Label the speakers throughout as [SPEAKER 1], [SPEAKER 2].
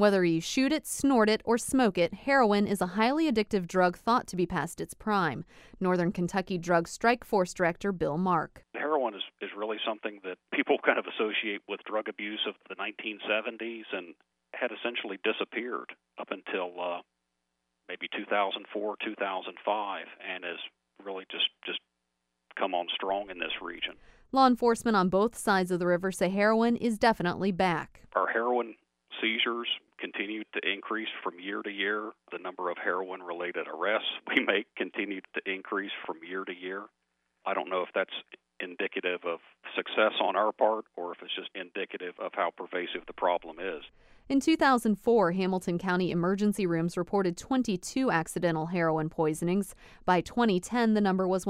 [SPEAKER 1] Whether you shoot it, snort it, or smoke it, heroin is a highly addictive drug thought to be past its prime. Northern Kentucky Drug Strike Force Director Bill Mark.
[SPEAKER 2] Heroin is really something that people kind of associate with drug abuse of the 1970s and had essentially disappeared up until maybe 2004, 2005, and has really just come on strong in this region.
[SPEAKER 1] Law enforcement on both sides of the river say heroin is definitely back.
[SPEAKER 2] Our heroin seizures continue to increase from year to year. The number of heroin-related arrests we make continue to increase from year to year. I don't know if that's indicative of success on our part or if it's just indicative of how pervasive the problem is.
[SPEAKER 1] In 2004, Hamilton County emergency rooms reported 22 accidental heroin poisonings. By 2010, the number was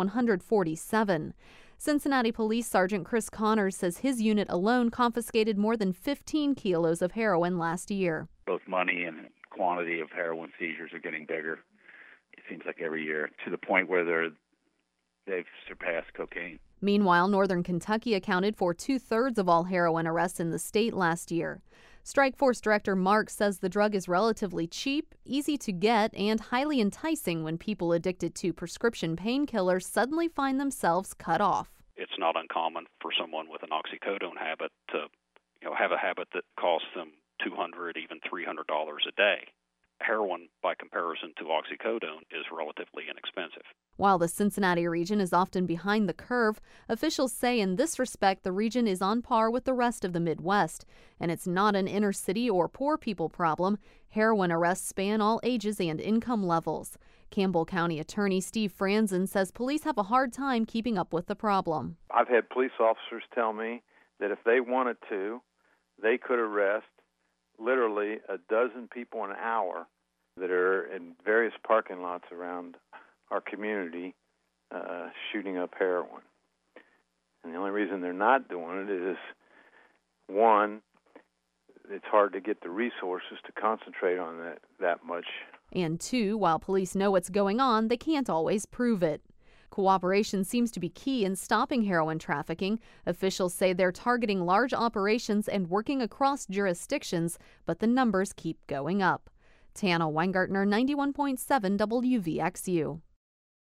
[SPEAKER 1] 147. Cincinnati Police Sergeant Chris Connors says his unit alone confiscated more than 15 kilos of heroin last year.
[SPEAKER 3] Both money and quantity of heroin seizures are getting bigger. It seems like every year, to the point where they've surpassed cocaine.
[SPEAKER 1] Meanwhile, Northern Kentucky accounted for 2/3 of all heroin arrests in the state last year. Strike Force Director Mark says the drug is relatively cheap, easy to get, and highly enticing when people addicted to prescription painkillers suddenly find themselves cut off.
[SPEAKER 2] It's not uncommon for someone with an oxycodone habit to have a habit that costs them $200, even $300 a day. Heroin, by comparison to oxycodone, is relatively inexpensive.
[SPEAKER 1] While the Cincinnati region is often behind the curve, officials say in this respect the region is on par with the rest of the Midwest. And it's not an inner city or poor people problem. Heroin arrests span all ages and income levels. Campbell County Attorney Steve Franzen says police have a hard time keeping up with the problem.
[SPEAKER 4] I've had police officers tell me that if they wanted to, they could arrest literally a dozen people an hour that are in various parking lots around our community shooting up heroin. And the only reason they're not doing it is, one, it's hard to get the resources to concentrate on that much.
[SPEAKER 1] And two, while police know what's going on, they can't always prove it. Cooperation seems to be key in stopping heroin trafficking. Officials say they're targeting large operations and working across jurisdictions, but the numbers keep going up. Tana Weingartner, 91.7 WVXU.